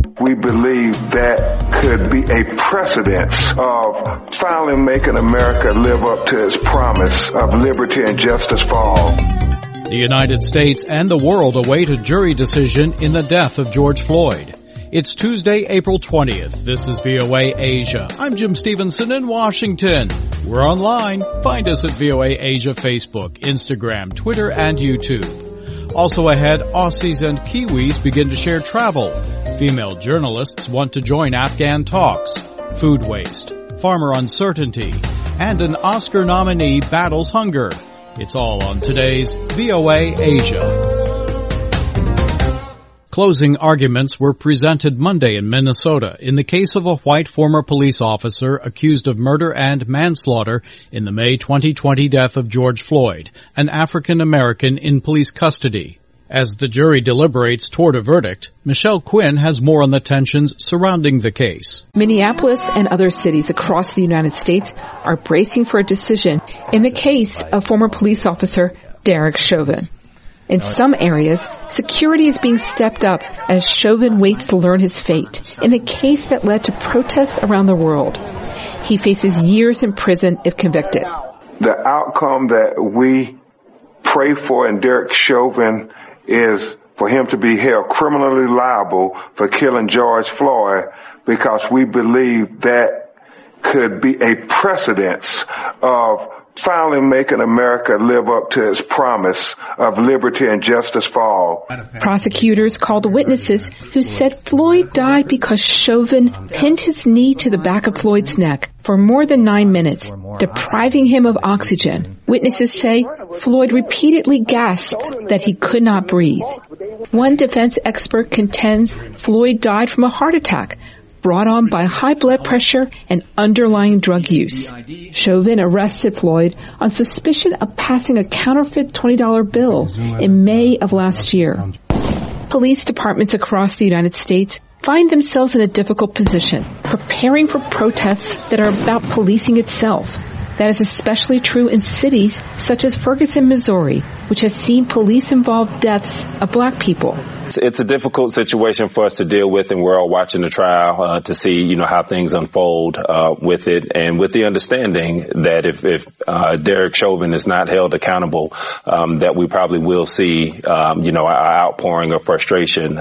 We believe that could be a precedence of finally making America live up to its promise of liberty and justice for all. The United States and the world await a jury decision in the death of George Floyd. It's Tuesday, April 20th. This is VOA Asia. I'm Jim Stevenson in Washington. We're online. Find us at VOA Asia Facebook, Instagram, Twitter, and YouTube. Also ahead, Aussies and Kiwis begin to share travel. Female journalists want to join Afghan talks. Food waste, farmer uncertainty, and an Oscar nominee battles hunger. It's all on today's VOA Asia. Closing arguments were presented Monday in Minnesota in the case of a white former police officer accused of murder and manslaughter in the May 2020 death of George Floyd, an African American in police custody. As the jury deliberates toward a verdict, Michelle Quinn has more on the tensions surrounding the case. Minneapolis and other cities across the United States are bracing for a decision in the case of former police officer Derek Chauvin. In some areas, security is being stepped up as Chauvin waits to learn his fate in the case that led to protests around the world. He faces years in prison if convicted. The outcome that we pray for in Derek Chauvin is for him to be held criminally liable for killing George Floyd, because we believe that could be a precedence of finally making America live up to its promise of liberty and justice for all. Prosecutors called witnesses who said Floyd died because Chauvin pinned his knee to the back of Floyd's neck for more than 9 minutes, depriving him of oxygen. Witnesses say Floyd repeatedly gasped that he could not breathe. One defense expert contends Floyd died from a heart attack brought on by high blood pressure and underlying drug use. Chauvin arrested Floyd on suspicion of passing a counterfeit $20 bill in May of last year. Police departments across the United States find themselves in a difficult position, preparing for protests that are about policing itself. That is especially true in cities such as Ferguson, Missouri, which has seen police-involved deaths of black people. It's a difficult situation for us to deal with, and we're all watching the trial to see, how things unfold with it, and with the understanding that if Derek Chauvin is not held accountable, that we probably will see, an outpouring of frustration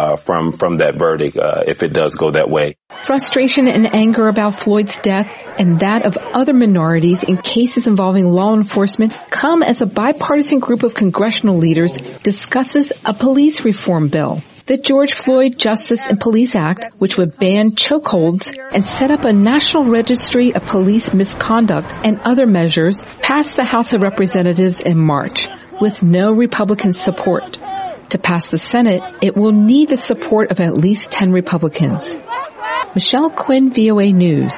from that verdict if it does go that way. Frustration and anger about Floyd's death and that of other minorities in cases involving law enforcement come as a bipartisan group of congressional leaders discusses a police reform bill. The George Floyd Justice and Police Act, which would ban chokeholds and set up a national registry of police misconduct and other measures, passed the House of Representatives in March with no Republican support. To pass the Senate, it will need the support of at least 10 Republicans. Michelle Quinn, VOA News.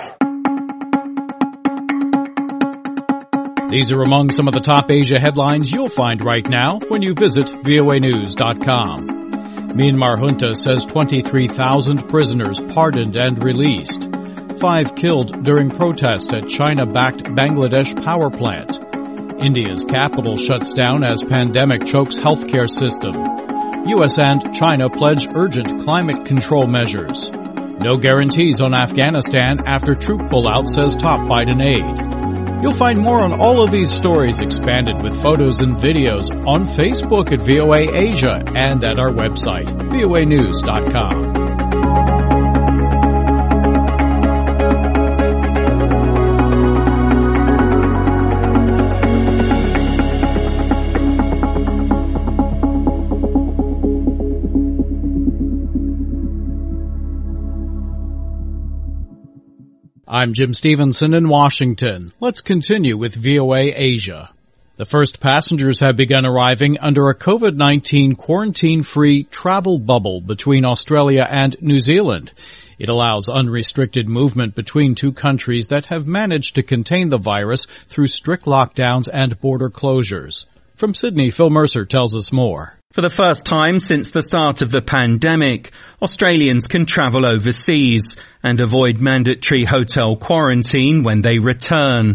These are among some of the top Asia headlines you'll find right now when you visit voanews.com. Myanmar junta says 23,000 prisoners pardoned and released. 5 killed during protest at China-backed Bangladesh power plant. India's capital shuts down as pandemic chokes healthcare system. U.S. and China pledge urgent climate control measures. No guarantees on Afghanistan after troop pullout, says top Biden aide. You'll find more on all of these stories expanded with photos and videos on Facebook at VOA Asia and at our website, voanews.com. I'm Jim Stevenson in Washington. Let's continue with VOA Asia. The first passengers have begun arriving under a COVID-19 quarantine-free travel bubble between Australia and New Zealand. It allows unrestricted movement between two countries that have managed to contain the virus through strict lockdowns and border closures. From Sydney, Phil Mercer tells us more. For the first time since the start of the pandemic, Australians can travel overseas and avoid mandatory hotel quarantine when they return.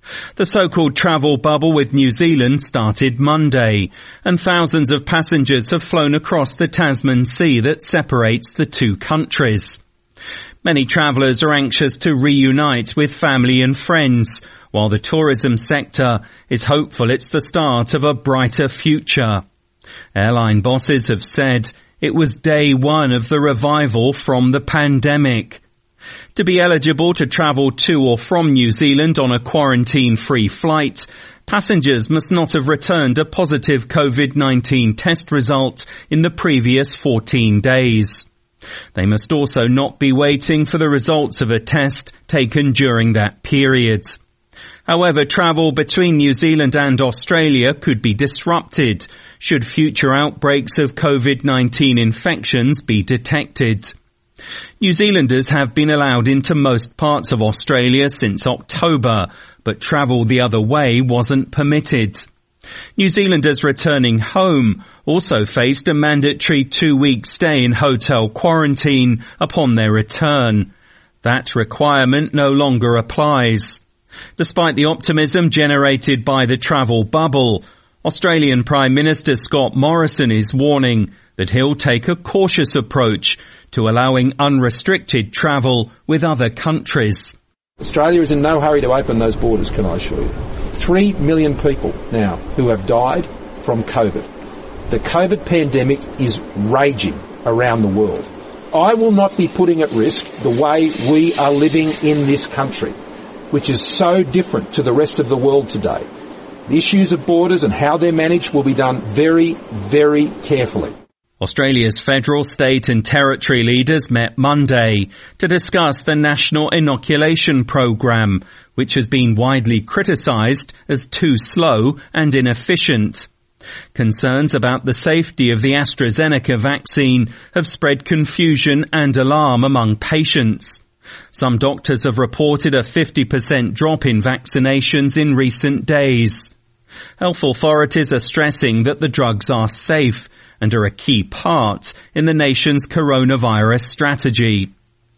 The so-called travel bubble with New Zealand started Monday, and thousands of passengers have flown across the Tasman Sea that separates the two countries. Many travellers are anxious to reunite with family and friends, while the tourism sector is hopeful it's the start of a brighter future. Airline bosses have said it was day one of the revival from the pandemic. To be eligible to travel to or from New Zealand on a quarantine-free flight, passengers must not have returned a positive COVID-19 test result in the previous 14 days. They must also not be waiting for the results of a test taken during that period. However, travel between New Zealand and Australia could be disrupted should future outbreaks of COVID-19 infections be detected. New Zealanders have been allowed into most parts of Australia since October, but travel the other way wasn't permitted. New Zealanders returning home also faced a mandatory 2-week stay in hotel quarantine upon their return. That requirement no longer applies. Despite the optimism generated by the travel bubble, Australian Prime Minister Scott Morrison is warning that he'll take a cautious approach to allowing unrestricted travel with other countries. Australia is in no hurry to open those borders, can I assure you. 3 million people now who have died from COVID. The COVID pandemic is raging around the world. I will not be putting at risk the way we are living in this country, which is so different to the rest of the world today. The issues of borders and how they're managed will be done very, very carefully. Australia's federal, state and territory leaders met Monday to discuss the national inoculation program, which has been widely criticised as too slow and inefficient. Concerns about the safety of the AstraZeneca vaccine have spread confusion and alarm among patients. Some doctors have reported a 50% drop in vaccinations in recent days. Health authorities are stressing that the drugs are safe and are a key part in the nation's coronavirus strategy.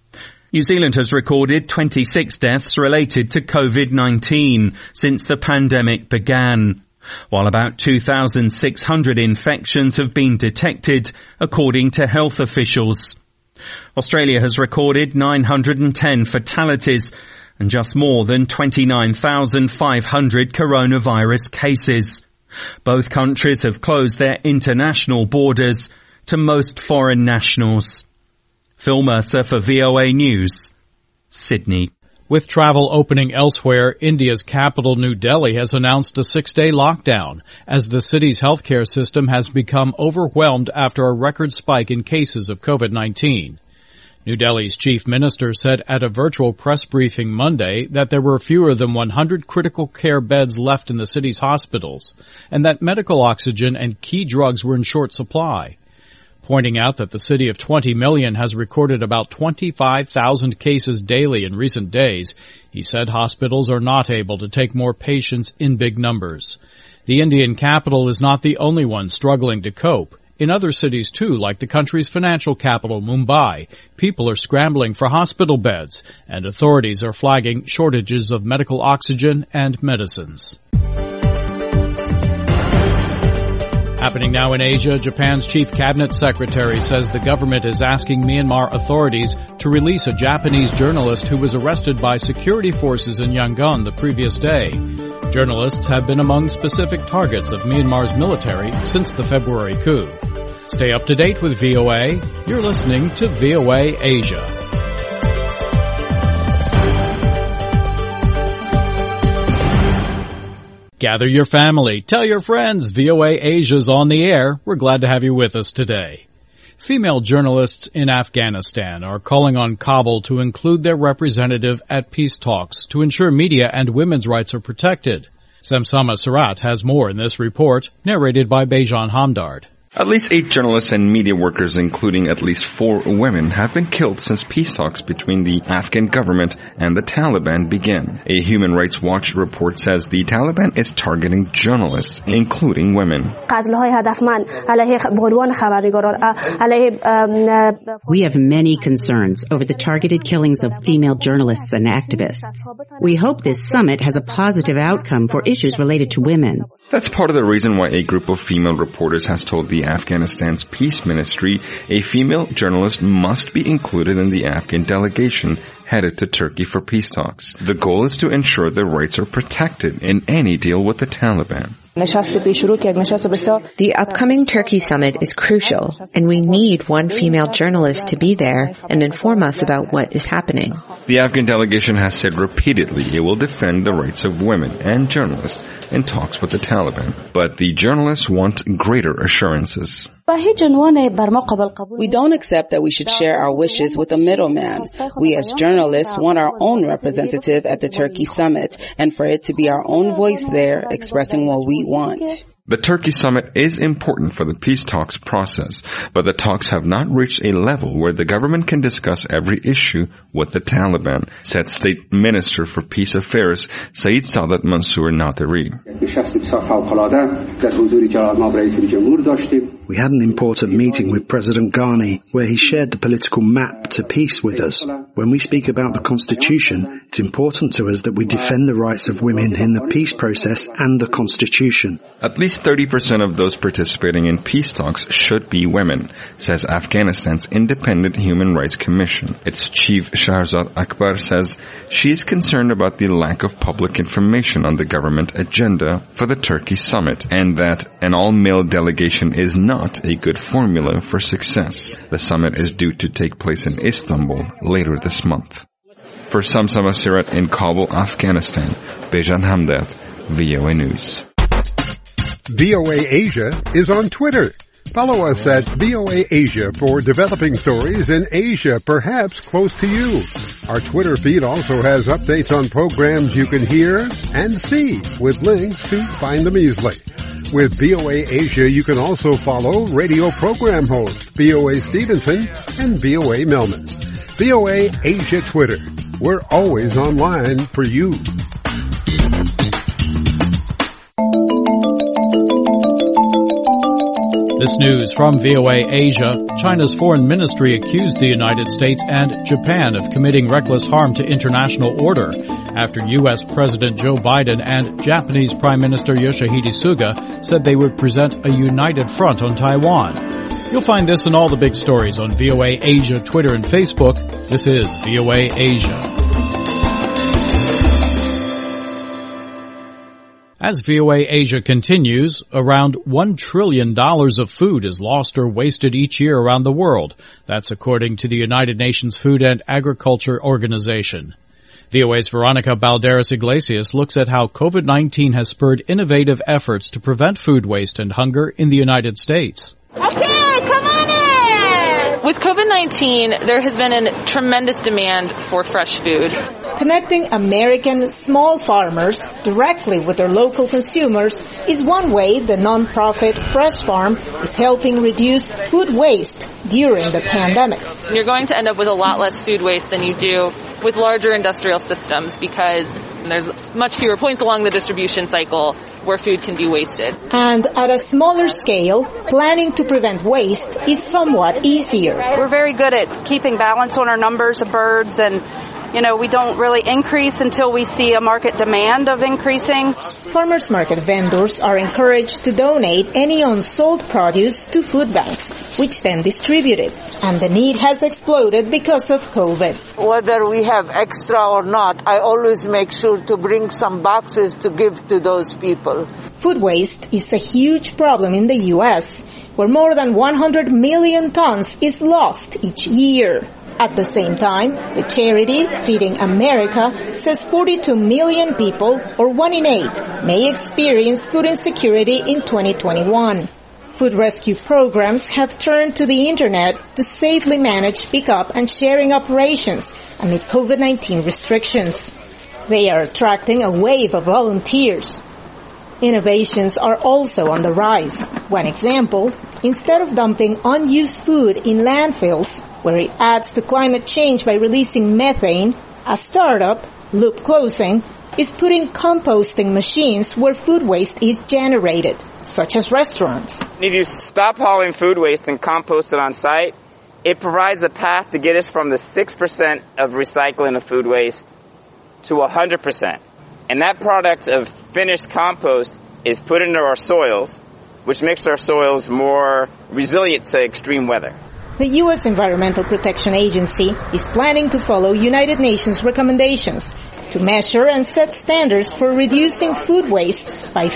New Zealand has recorded 26 deaths related to COVID-19 since the pandemic began, while about 2,600 infections have been detected, according to health officials. Australia has recorded 910 fatalities and just more than 29,500 coronavirus cases. Both countries have closed their international borders to most foreign nationals. Phil Mercer for VOA News, Sydney. With travel opening elsewhere, India's capital New Delhi has announced a 6-day lockdown as the city's healthcare system has become overwhelmed after a record spike in cases of COVID-19. New Delhi's chief minister said at a virtual press briefing Monday that there were fewer than 100 critical care beds left in the city's hospitals and that medical oxygen and key drugs were in short supply. Pointing out that the city of 20 million has recorded about 25,000 cases daily in recent days, he said hospitals are not able to take more patients in big numbers. The Indian capital is not the only one struggling to cope. In other cities, too, like the country's financial capital, Mumbai, people are scrambling for hospital beds, and authorities are flagging shortages of medical oxygen and medicines. Happening now in Asia, Japan's chief cabinet secretary says the government is asking Myanmar authorities to release a Japanese journalist who was arrested by security forces in Yangon the previous day. Journalists have been among specific targets of Myanmar's military since the February coup. Stay up to date with VOA. You're listening to VOA Asia. Gather your family. Tell your friends. VOA Asia's on the air. We're glad to have you with us today. Female journalists in Afghanistan are calling on Kabul to include their representative at peace talks to ensure media and women's rights are protected. Samsama Sarat has more in this report, narrated by Bejan Hamdard. At least 8 journalists and media workers, including at least 4 women, have been killed since peace talks between the Afghan government and the Taliban began. A Human Rights Watch report says the Taliban is targeting journalists, including women. We have many concerns over the targeted killings of female journalists and activists. We hope this summit has a positive outcome for issues related to women. That's part of the reason why a group of female reporters has told the Afghanistan's peace ministry a female journalist must be included in the Afghan delegation headed to Turkey for peace talks. The goal is to ensure their rights are protected in any deal with the Taliban. The upcoming Turkey summit is crucial, and we need one female journalist to be there and inform us about what is happening. The Afghan delegation has said repeatedly it will defend the rights of women and journalists in talks with the Taliban, but the journalists want greater assurances. We don't accept that we should share our wishes with a middleman. We as journalists want our own representative at the Turkey summit and for it to be our own voice there expressing what we want. The Turkey summit is important for the peace talks process, but the talks have not reached a level where the government can discuss every issue with the Taliban, said State Minister for Peace Affairs Saeed Sadat Mansour Nateri. We had an important meeting with President Ghani where he shared the political map to peace with us. When we speak about the Constitution, it's important to us that we defend the rights of women in the peace process and the Constitution. At least 30% of those participating in peace talks should be women, says Afghanistan's Independent Human Rights Commission. Its chief Shahrzad Akbar says she is concerned about the lack of public information on the government agenda for the Turkey summit and that an all-male delegation is not a good formula for success. The summit is due to take place in Istanbul later this month. For Samsa Basirat in Kabul, Afghanistan, Bejan Hamdath, VOA News. VOA Asia is on Twitter. Follow us at VOA Asia for developing stories in Asia, perhaps close to you. Our Twitter feed also has updates on programs you can hear and see with links to find them easily. With VOA Asia, you can also follow radio program hosts VOA Stevenson and VOA Melman. VOA Asia Twitter. We're always online for you. This news from VOA Asia. China's foreign ministry accused the United States and Japan of committing reckless harm to international order after U.S. President Joe Biden and Japanese Prime Minister Yoshihide Suga said they would present a united front on Taiwan. You'll find this and all the big stories on VOA Asia, Twitter, and Facebook. This is VOA Asia. As VOA Asia continues, around $1 trillion of food is lost or wasted each year around the world. That's according to the United Nations Food and Agriculture Organization. VOA's Veronica Balderas Iglesias looks at how COVID-19 has spurred innovative efforts to prevent food waste and hunger in the United States. Okay, come on in! With COVID-19, there has been a tremendous demand for fresh food. Connecting American small farmers directly with their local consumers is one way the nonprofit Fresh Farm is helping reduce food waste during the pandemic. You're going to end up with a lot less food waste than you do with larger industrial systems because there's much fewer points along the distribution cycle where food can be wasted. And at a smaller scale, planning to prevent waste is somewhat easier. We're very good at keeping balance on our numbers of birds and we don't really increase until we see a market demand of increasing. Farmers market vendors are encouraged to donate any unsold produce to food banks, which then distribute it. And the need has exploded because of COVID. Whether we have extra or not, I always make sure to bring some boxes to give to those people. Food waste is a huge problem in the U.S., where more than 100 million tons is lost each year. At the same time, the charity Feeding America says 42 million people, or 1 in 8, may experience food insecurity in 2021. Food rescue programs have turned to the internet to safely manage pickup and sharing operations amid COVID-19 restrictions. They are attracting a wave of volunteers. Innovations are also on the rise. One example, instead of dumping unused food in landfills, where it adds to climate change by releasing methane, a startup, Loop Closing, is putting composting machines where food waste is generated, such as restaurants. If you stop hauling food waste and compost it on site, it provides a path to get us from the 6% of recycling of food waste to 100%. And that product of finished compost is put into our soils, which makes our soils more resilient to extreme weather. The U.S. Environmental Protection Agency is planning to follow United Nations recommendations to measure and set standards for reducing food waste by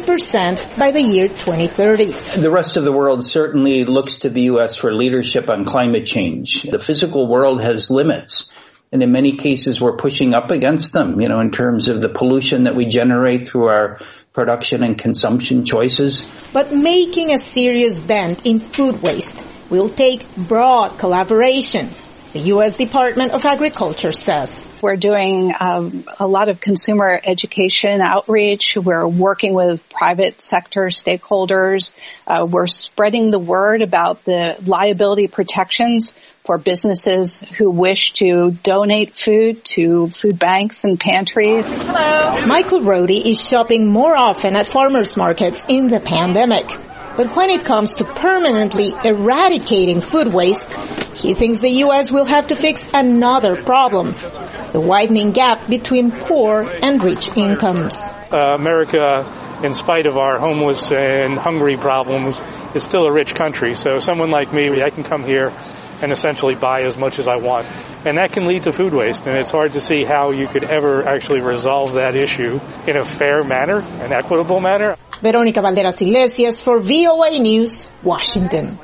50% by the year 2030. The rest of the world certainly looks to the U.S. for leadership on climate change. The physical world has limits, and in many cases we're pushing up against them, in terms of the pollution that we generate through our production and consumption choices. But making a serious dent in food waste will take broad collaboration, the U.S. Department of Agriculture says. We're doing a lot of consumer education outreach. We're working with private sector stakeholders. We're spreading the word about the liability protections for businesses who wish to donate food to food banks and pantries. Hello. Michael Rohde is shopping more often at farmers markets in the pandemic. But when it comes to permanently eradicating food waste, he thinks the U.S. will have to fix another problem, the widening gap between poor and rich incomes. America, in spite of our homeless and hungry problems, is still a rich country. So someone like me, I can come here and essentially buy as much as I want. And that can lead to food waste, and it's hard to see how you could ever actually resolve that issue in a fair manner, an equitable manner. Verónica Valderas Iglesias for VOA News, Washington.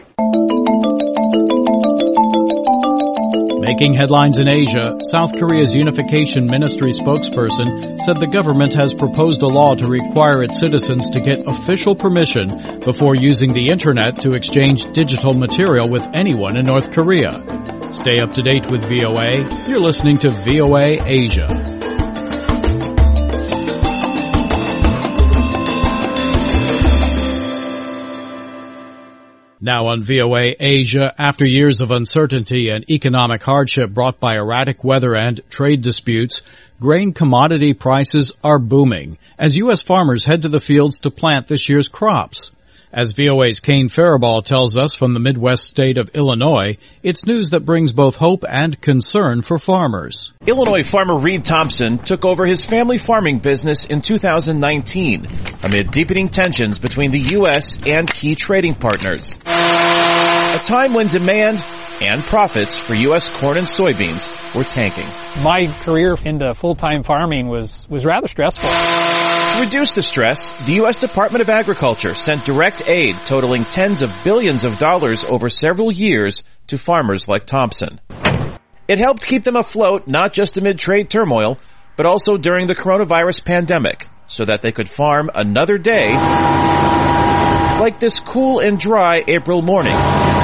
Making headlines in Asia, South Korea's Unification Ministry spokesperson said the government has proposed a law to require its citizens to get official permission before using the internet to exchange digital material with anyone in North Korea. Stay up to date with VOA. You're listening to VOA Asia. Now on VOA Asia, after years of uncertainty and economic hardship brought by erratic weather and trade disputes, grain commodity prices are booming as U.S. farmers head to the fields to plant this year's crops. As VOA's Kane Faribault tells us from the Midwest state of Illinois, it's news that brings both hope and concern for farmers. Illinois farmer Reed Thompson took over his family farming business in 2019 amid deepening tensions between the U.S. and key trading partners. A time when demand and profits for U.S. corn and soybeans were tanking. My career into full-time farming was rather stressful. To reduce the stress, the U.S. Department of Agriculture sent direct aid totaling tens of billions of dollars over several years to farmers like Thompson. It helped keep them afloat not just amid trade turmoil, but also during the coronavirus pandemic, so that they could farm another day like this cool and dry April morning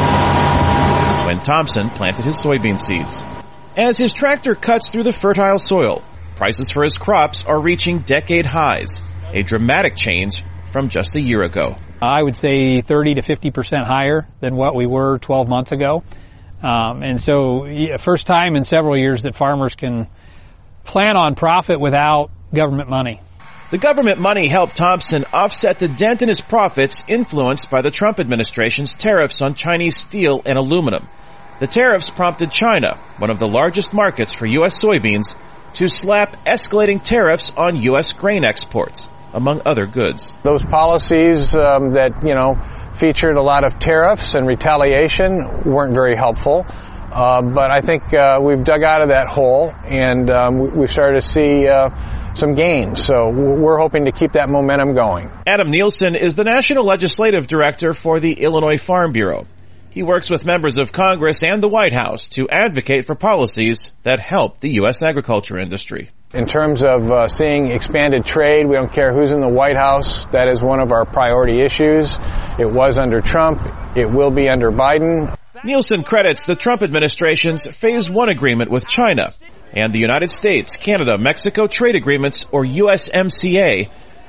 when Thompson planted his soybean seeds. As his tractor cuts through the fertile soil, prices for his crops are reaching decade highs, a dramatic change from just a year ago. I would say 30 to 50% higher than what we were 12 months ago. And so first time in several years that farmers can plan on profit without government money. The government money helped Thompson offset the dent in his profits influenced by the Trump administration's tariffs on Chinese steel and aluminum. The tariffs prompted China, one of the largest markets for U.S. soybeans, to slap escalating tariffs on U.S. grain exports, among other goods. Those policies that, featured a lot of tariffs and retaliation weren't very helpful. But I think we've dug out of that hole, and we've started to see some gains. So we're hoping to keep that momentum going. Adam Nielsen is the National Legislative Director for the Illinois Farm Bureau. He works with members of Congress and the White House to advocate for policies that help the U.S. agriculture industry. In terms of seeing expanded trade, we don't care who's in the White House. That is one of our priority issues. It was under Trump. It will be under Biden. Nielsen credits the Trump administration's Phase 1 agreement with China and the United States, Canada, Mexico trade agreements, or USMCA,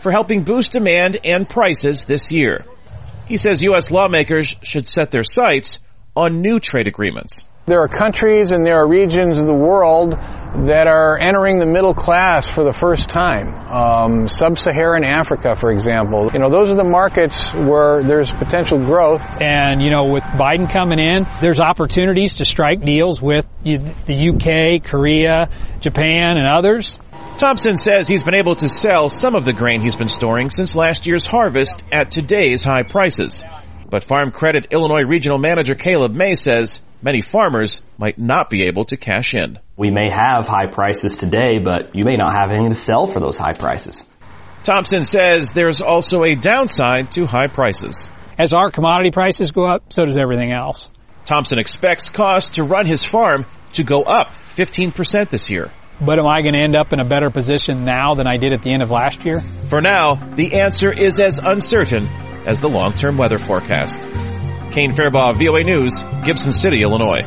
for helping boost demand and prices this year. He says U.S. lawmakers should set their sights on new trade agreements. There are countries and there are regions of the world that are entering the middle class for the first time. Sub-Saharan Africa, for example. Those are the markets where there's potential growth. And, with Biden coming in, there's opportunities to strike deals with the UK, Korea, Japan, and others. Thompson says he's been able to sell some of the grain he's been storing since last year's harvest at today's high prices. But Farm Credit Illinois Regional Manager Caleb May says many farmers might not be able to cash in. We may have high prices today, but you may not have anything to sell for those high prices. Thompson says there's also a downside to high prices. As our commodity prices go up, so does everything else. Thompson expects costs to run his farm to go up 15% this year. But am I going to end up in a better position now than I did at the end of last year? For now, the answer is as uncertain as the long-term weather forecast. Kane Fairbaugh, VOA News, Gibson City, Illinois.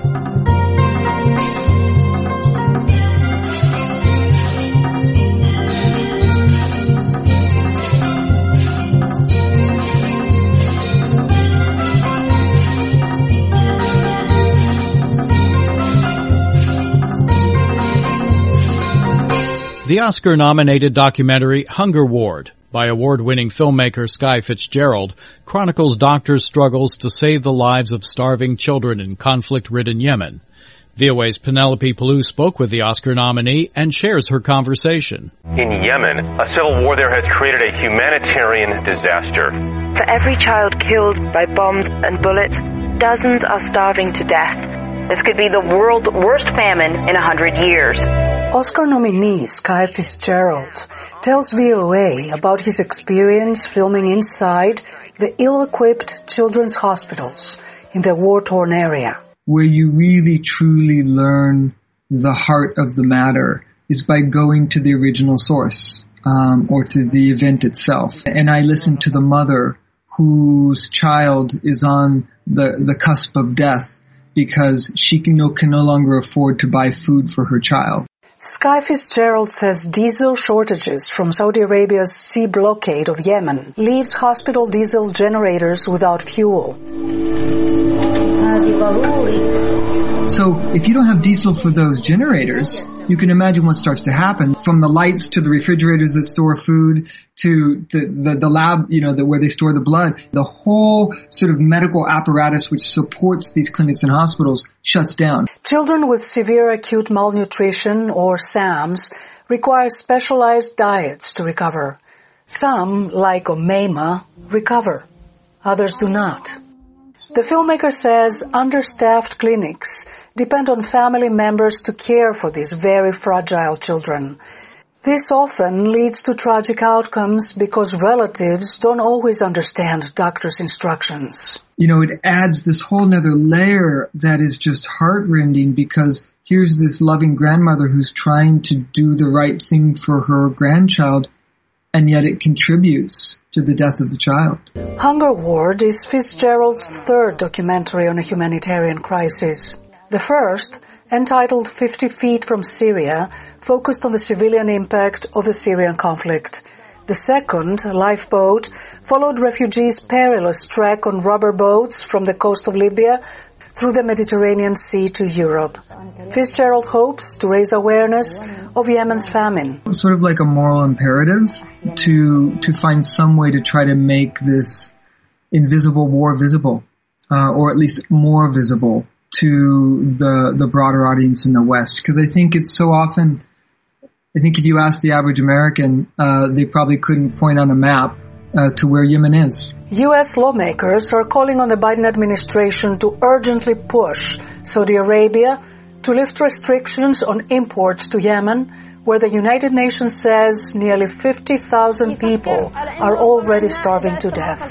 The Oscar-nominated documentary Hunger Ward by award-winning filmmaker Skye Fitzgerald chronicles doctors' struggles to save the lives of starving children in conflict-ridden Yemen. VOA's Penelope Palou spoke with the Oscar nominee and shares her conversation. In Yemen, a civil war there has created a humanitarian disaster. For every child killed by bombs and bullets, dozens are starving to death. This could be the world's worst famine in 100 years. Oscar nominee Skye Fitzgerald tells VOA about his experience filming inside the ill-equipped children's hospitals in the war-torn area. Where you really truly learn the heart of the matter is by going to the original source, or to the event itself. And I listened to the mother whose child is on the cusp of death because she can no longer afford to buy food for her child. Skye Fitzgerald says diesel shortages from Saudi Arabia's sea blockade of Yemen leaves hospital diesel generators without fuel. So if you don't have diesel for those generators, you can imagine what starts to happen. From the lights to the refrigerators that store food to the lab, where they store the blood, the whole sort of medical apparatus which supports these clinics and hospitals shuts down. Children with severe acute malnutrition, or SAMs, require specialized diets to recover. Some, like Omeima, recover. Others do not. The filmmaker says understaffed clinics depend on family members to care for these very fragile children. This often leads to tragic outcomes because relatives don't always understand doctors' instructions. It adds this whole nother layer that is just heartrending because here's this loving grandmother who's trying to do the right thing for her grandchild, and yet it contributes to the death of the child. Hunger Ward is Fitzgerald's third documentary on a humanitarian crisis. The first, entitled 50 Feet from Syria, focused on the civilian impact of the Syrian conflict. The second, Lifeboat, followed refugees' perilous trek on rubber boats from the coast of Libya through the Mediterranean Sea to Europe. Fitzgerald hopes to raise awareness of Yemen's famine. It's sort of like a moral imperative to find some way to try to make this invisible war visible, or at least more visible to the broader audience in the West. Because I think it's so often, I think if you ask the average American, they probably couldn't point on a map to where Yemen is. U.S. lawmakers are calling on the Biden administration to urgently push Saudi Arabia to lift restrictions on imports to Yemen, where the United Nations says nearly 50,000 people are already starving to death.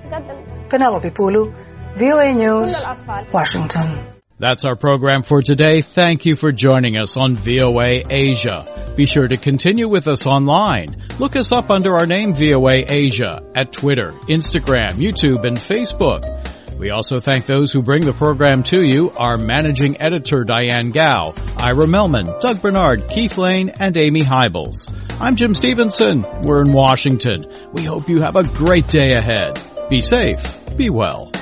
Penelope Palou, VOA News, Washington. That's our program for today. Thank you for joining us on VOA Asia. Be sure to continue with us online. Look us up under our name VOA Asia at Twitter, Instagram, YouTube, and Facebook. We also thank those who bring the program to you, our managing editor Diane Gao, Ira Melman, Doug Bernard, Keith Lane, and Amy Hybels. I'm Jim Stevenson. We're in Washington. We hope you have a great day ahead. Be safe. Be well.